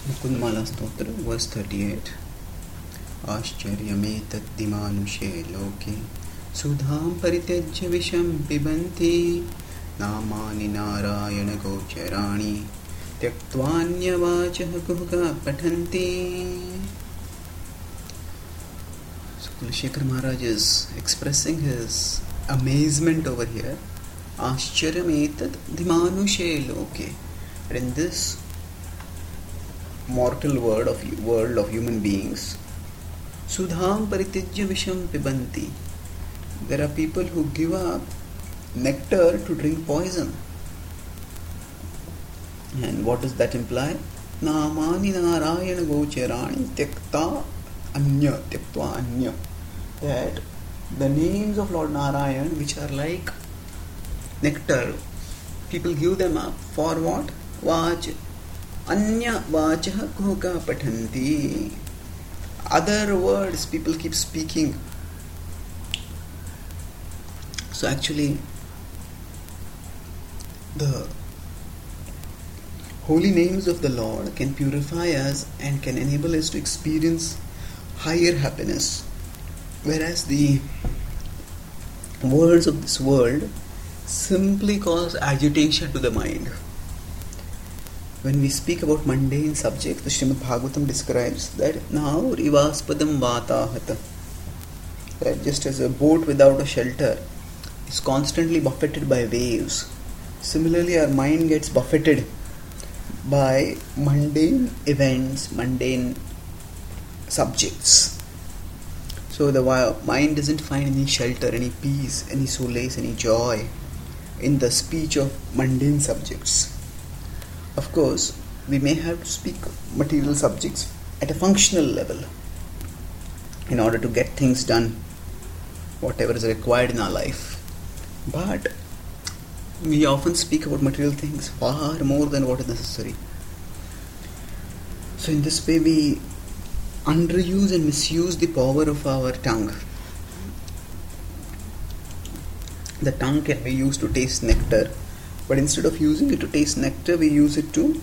मुकुंदमाला स्तोत्र वर्स 38. आश्चर्यमेतद्दिमानुषे लोके सुधां परित्यज्य विषं पिबन्ति नामानि नारायणगोचराणि त्यक्त्वान्यवाचः कुहुका पठन्ति. So Kulashekar Maharaj is expressing his amazement over here. Ascharyametad dhimanushe loke. And in this mortal world of human beings, sudham paritijya visham pibanti, there are people who give up nectar to drink poison. And what does that imply? Namani narayana gocherani tyaktva anya, that the names of Lord Narayan, which are like nectar, people give them up for what? Vach anya vachah kuhuka pathanti. Other words people keep speaking. So actually the holy names of the Lord can purify us and can enable us to experience higher happiness, whereas the words of this world simply cause agitation to the mind. When we speak about mundane subjects, the Srimad Bhagavatam describes that now rivaspadam vatahata, that just as a boat without a shelter is constantly buffeted by waves, similarly our mind gets buffeted by mundane events, mundane subjects. So the mind doesn't find any shelter, any peace, any solace, any joy in the speech of mundane subjects. Of course, we may have to speak material subjects at a functional level in order to get things done, whatever is required in our life. But we often speak about material things far more than what is necessary. So in this way we underuse and misuse the power of our tongue. The tongue can be used to taste nectar, but instead of using it to taste nectar, we use it to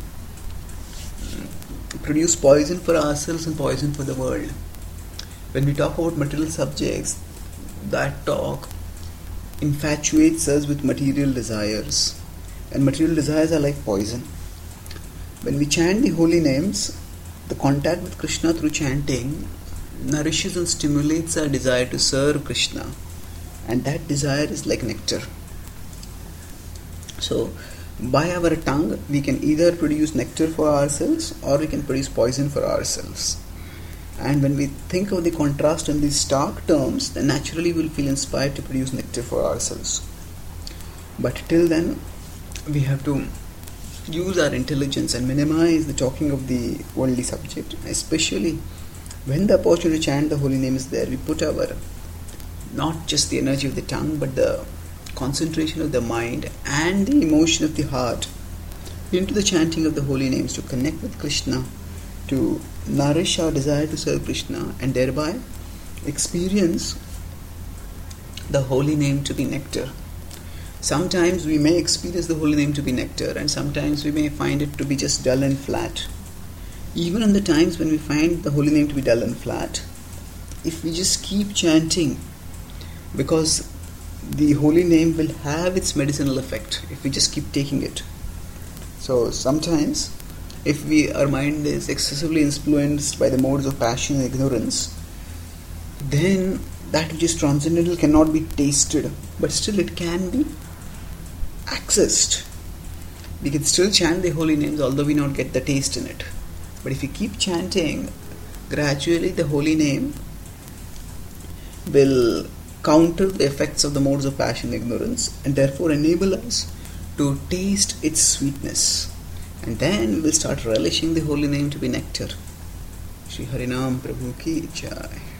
produce poison for ourselves and poison for the world. When we talk about material subjects, that talk infatuates us with material desires, and material desires are like poison. When we chant the holy names, the contact with Krishna through chanting nourishes and stimulates our desire to serve Krishna, and that desire is like nectar. So by our tongue we can either produce nectar for ourselves or we can produce poison for ourselves. And when we think of the contrast in these stark terms, then naturally we'll feel inspired to produce nectar for ourselves. But till then we have to use our intelligence and minimize the talking of the worldly subject. Especially when the opportunity to chant the holy name is there, we put our, not just the energy of the tongue, but the concentration of the mind and the emotion of the heart into the chanting of the holy names to connect with Krishna, to nourish our desire to serve Krishna, and thereby experience the holy name to be nectar. Sometimes we may experience the holy name to be nectar, and sometimes we may find it to be just dull and flat. Even in the times when we find the holy name to be dull and flat, if we just keep chanting, because the holy name will have its medicinal effect if we just keep taking it. So sometimes if our mind is excessively influenced by the modes of passion and ignorance, then that which is transcendental cannot be tasted, but still it can be accessed. We can still chant the holy names although we not get the taste in it. But if we keep chanting, gradually the holy name will counter the effects of the modes of passion and ignorance, and therefore enable us to taste its sweetness. And then we will start relishing the holy name to be nectar. Shri Harinam Prabhu Ki Jai.